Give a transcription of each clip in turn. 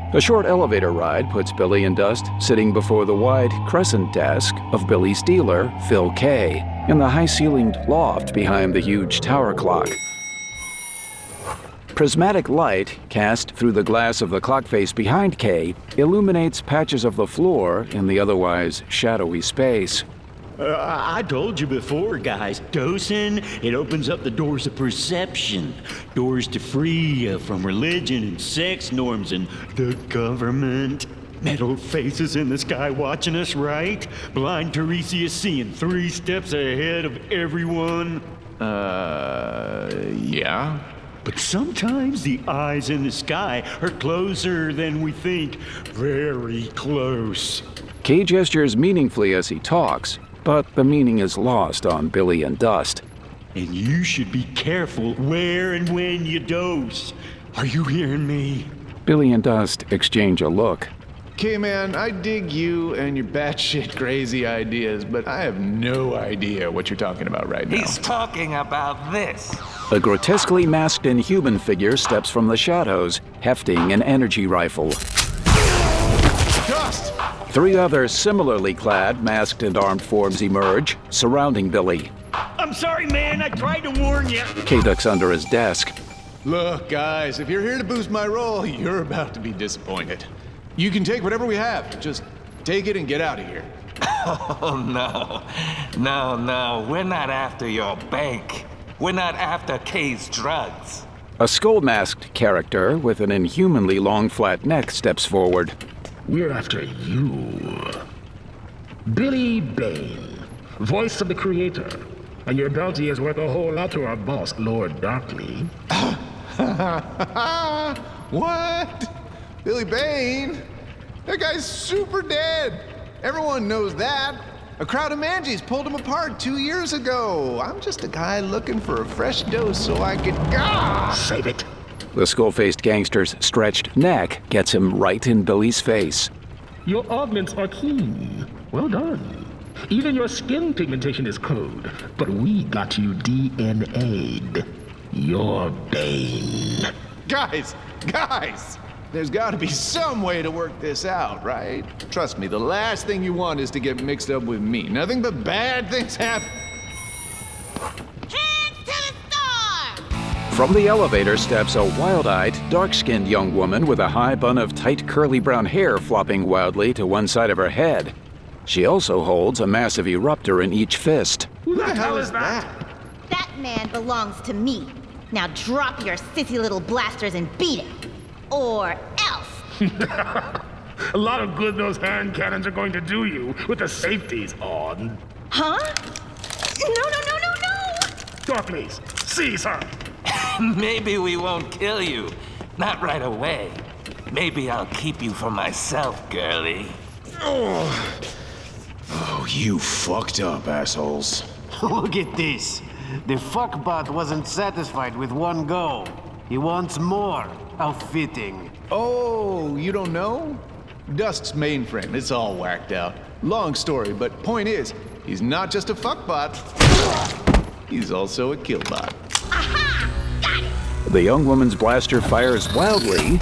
A short elevator ride puts Billy and Dust sitting before the wide crescent desk of Billy's dealer, Phil Kay, in the high-ceilinged loft behind the huge tower clock. Prismatic light cast through the glass of the clock face behind Kay illuminates patches of the floor in the otherwise shadowy space. I told you before, guys. Dosing, it opens up the doors of perception. Doors to free from religion and sex norms and the government. Metal faces in the sky watching us, right? Blind Tiresias seeing 3 steps ahead of everyone. Yeah? But sometimes the eyes in the sky are closer than we think. Very close. Kay gestures meaningfully as he talks, but the meaning is lost on Billy and Dust. And you should be careful where and when you dose. Are you hearing me? Billy and Dust exchange a look. Okay, man, I dig you and your batshit crazy ideas, but I have no idea what you're talking about right now. He's talking about this. A grotesquely masked inhuman figure steps from the shadows, hefting an energy rifle. Dust! 3 other similarly clad, masked and armed forms emerge, surrounding Billy. I'm sorry, man. I tried to warn you. Kay ducks under his desk. Look, guys, if you're here to boost my role, you're about to be disappointed. You can take whatever we have. Just take it and get out of here. Oh, no. We're not after your bank. We're not after Kay's drugs. A skull-masked character with an inhumanly long flat neck steps forward. We're after you. Billy Bane, voice of the Creator. And your bounty is worth a whole lot to our boss, Lord Darkly. What? Billy Bane? That guy's super dead. Everyone knows that. A crowd of Manjis pulled him apart 2 years ago. I'm just a guy looking for a fresh dose so I could... Save it. The skull-faced gangster's stretched neck gets him right in Billy's face. Your augments are keen. Well done. Even your skin pigmentation is code, but we got you DNA'd. You're Bane. Guys! There's gotta be some way to work this out, right? Trust me, the last thing you want is to get mixed up with me. Nothing but bad things happen. Hands to the stars! From the elevator steps a wild-eyed, dark-skinned young woman with a high bun of tight, curly brown hair flopping wildly to one side of her head. She also holds a massive eruptor in each fist. Who the hell is that? That man belongs to me. Now drop your sissy little blasters and beat it. Or else. A lot of good those hand cannons are going to do you with the safeties on. Huh? No. Darkleys, seize her. Maybe we won't kill you. Not right away. Maybe I'll keep you for myself, girlie. Oh, you fucked up, assholes. Look at this. The fuckbot wasn't satisfied with one go. He wants more. How fitting. Oh, you don't know? Dust's mainframe, it's all whacked out. Long story, but point is, he's not just a fuckbot. He's also a killbot. Aha! Got it! The young woman's blaster fires wildly,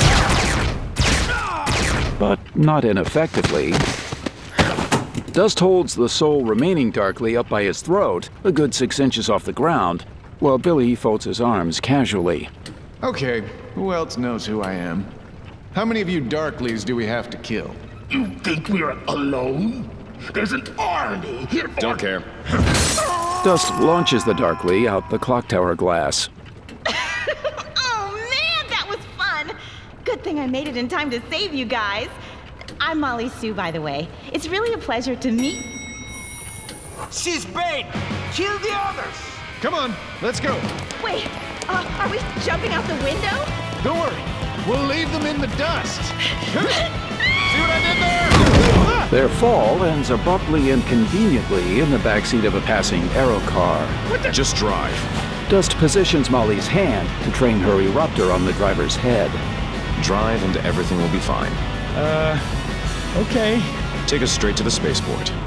but not ineffectively. Dust holds the sole remaining Darkly up by his throat, a good 6 inches off the ground, while Billy folds his arms casually. Okay, who else knows who I am? How many of you Darkleys do we have to kill? You think we're alone? There's an army here for... Don't care. Dust launches the Darkly out the clock tower glass. Oh man, that was fun! Good thing I made it in time to save you guys. I'm Molly Sue, by the way. It's really a pleasure to meet... She's Bane! Kill the others! Come on, let's go. Wait, are we jumping out the window? Don't worry, we'll leave them in the dust. See what I did there? Their fall ends abruptly and conveniently in the backseat of a passing aero car. Just drive. Dust positions Molly's hand to train her eruptor on the driver's head. Drive and everything will be fine. Okay. Take us straight to the spaceport.